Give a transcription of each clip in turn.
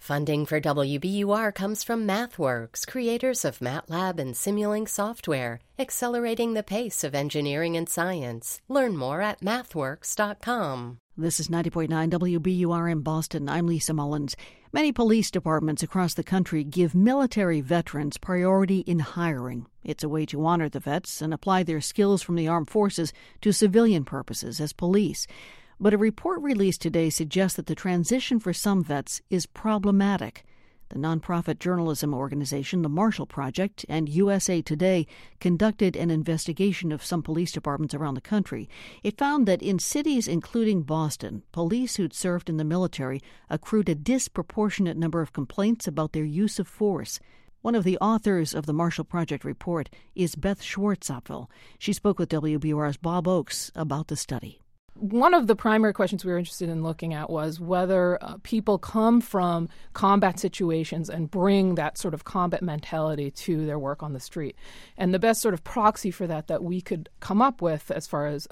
Funding for WBUR comes from MathWorks, creators of MATLAB and Simulink software, accelerating the pace of engineering and science. Learn more at mathworks.com. This is 90.9 WBUR in Boston. I'm Lisa Mullins. Many police departments across the country give military veterans priority in hiring. It's a way to honor the vets and apply their skills from the armed forces to civilian purposes as police. But a report released today suggests that the transition for some vets is problematic. The nonprofit journalism organization, the Marshall Project, and USA Today conducted an investigation of some police departments around the country. It found that in cities including Boston, police who'd served in the military accrued a disproportionate number of complaints about their use of force. One of the authors of the Marshall Project report is Beth Schwartzapfel. She spoke with WBUR's Bob Oakes about the study. One of the primary questions we were interested in looking at was whether people come from combat situations and bring that sort of combat mentality to their work on the street. And the best sort of proxy for that we could come up with as far as,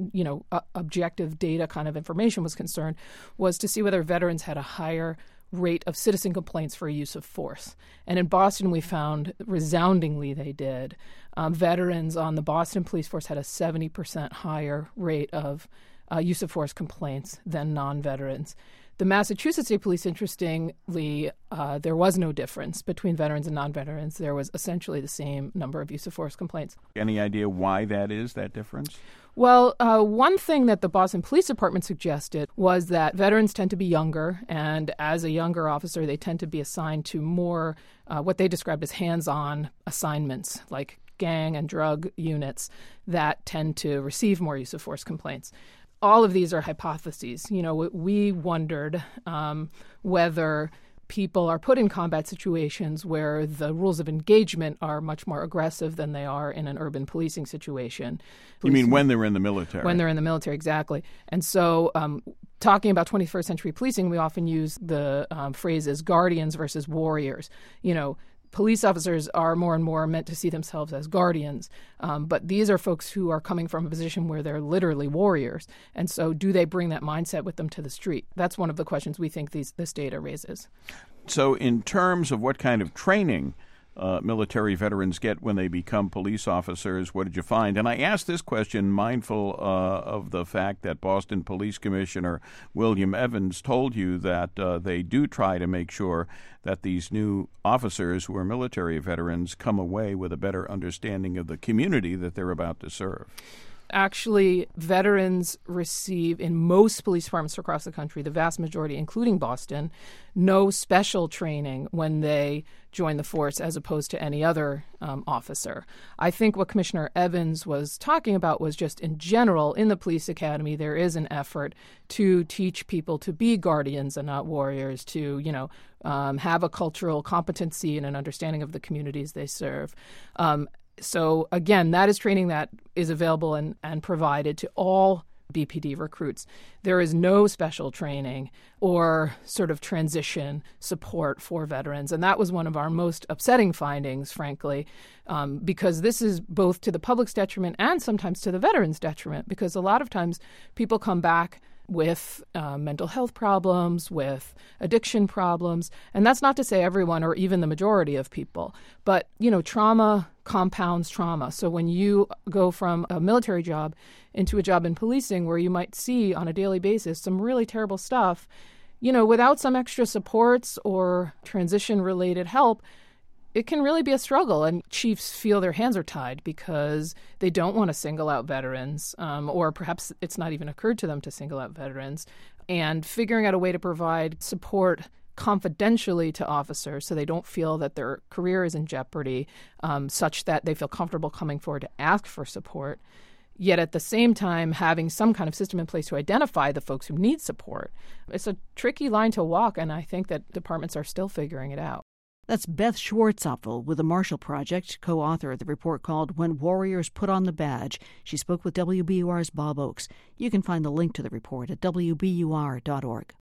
objective data kind of information was concerned was to see whether veterans had a higher rate of citizen complaints for use of force. And in Boston, we found resoundingly they did. Veterans on the Boston police force had a 70% higher rate of use of force complaints than non-veterans. The Massachusetts State Police, interestingly, there was no difference between veterans and non-veterans. There was essentially the same number of use of force complaints. Any idea why that is, that difference? Well, one thing that the Boston Police Department suggested was that veterans tend to be younger, and as a younger officer, they tend to be assigned to more what they described as hands-on assignments, like gang and drug units that tend to receive more use of force complaints. All of these are hypotheses. We wondered whether people are put in combat situations where the rules of engagement are much more aggressive than they are in an urban policing situation. You mean when they're in the military? When they're in the military, exactly. And so talking about 21st century policing, we often use the phrases guardians versus warriors. Police officers are more and more meant to see themselves as guardians, but these are folks who are coming from a position where they're literally warriors. And so do they bring that mindset with them to the street? That's one of the questions we think this data raises. So in terms of what kind of training military veterans get when they become police officers, what did you find? And I asked this question mindful of the fact that Boston Police Commissioner William Evans told you that they do try to make sure that these new officers who are military veterans come away with a better understanding of the community that they're about to serve. Actually, veterans receive, in most police departments across the country, the vast majority, including Boston, no special training when they join the force as opposed to any other officer. I think what Commissioner Evans was talking about was just in general, in the police academy, there is an effort to teach people to be guardians and not warriors, to, have a cultural competency and an understanding of the communities they serve. So, again, that is training that is available and provided to all BPD recruits. There is no special training or sort of transition support for veterans. And that was one of our most upsetting findings, frankly, because this is both to the public's detriment and sometimes to the veterans' detriment, because a lot of times people come back with mental health problems, with addiction problems. And that's not to say everyone or even the majority of people. But, trauma compounds trauma. So when you go from a military job into a job in policing where you might see on a daily basis some really terrible stuff, without some extra supports or transition-related help, it can really be a struggle, and chiefs feel their hands are tied because they don't want to single out veterans, or perhaps it's not even occurred to them to single out veterans, and figuring out a way to provide support confidentially to officers so they don't feel that their career is in jeopardy, such that they feel comfortable coming forward to ask for support, yet at the same time having some kind of system in place to identify the folks who need support. It's a tricky line to walk, and I think that departments are still figuring it out. That's Beth Schwartzapfel with the Marshall Project, co-author of the report called When Warriors Put on the Badge. She spoke with WBUR's Bob Oakes. You can find the link to the report at WBUR.org.